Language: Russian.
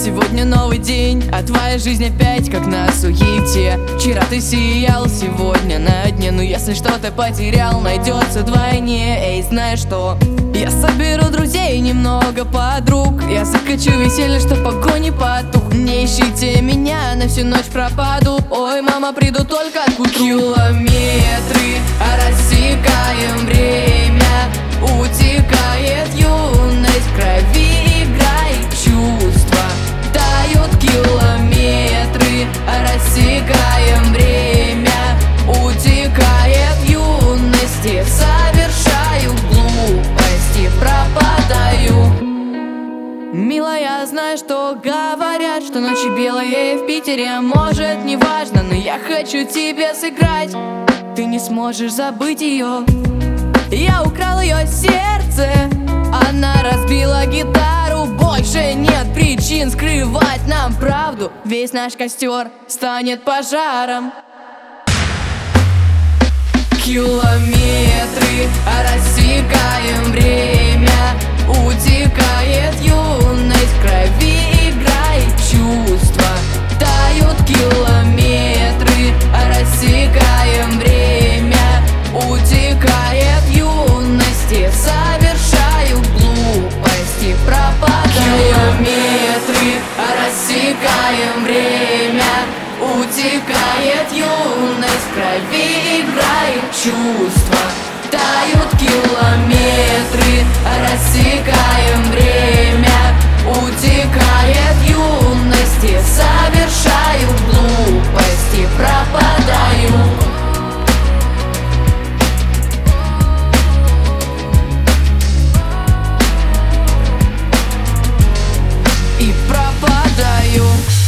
Сегодня новый день, а твоя жизнь опять как на суете. Вчера ты сиял, сегодня на дне. Но если что-то потерял, найдется вдвойне. Эй, знаешь что? Я соберу друзей и немного подруг. Я закачу веселье, что погони потух. Не ищите меня, на всю ночь пропаду. Ой, мама, приду только к утру. Километры рассекаем время, утекает юность, в крови играет чувства. Тают километры, рассекаем время, утекает юности. Совершаю глупости, пропадаю. Милая, знаю, что говорят, что ночи белые в Питере. Может, не важно, но я хочу тебе сыграть. Ты не сможешь забыть ее. Я украл ее сердце, она разбила гитару. Больше нет причин скрывать нам правду. Весь наш костер станет пожаром. Километры рассекаем время, утекает юность, в крови играет чувства. Тают километры, рассекаем время, утекает юности. Совершаю глупости, пропадаю. Километры рассекаем время, утекает юность, в крови играет чувства. Тают километры, рассекаем время, утекает юности. Совершаю глупости, пропадаю. И пропадаю.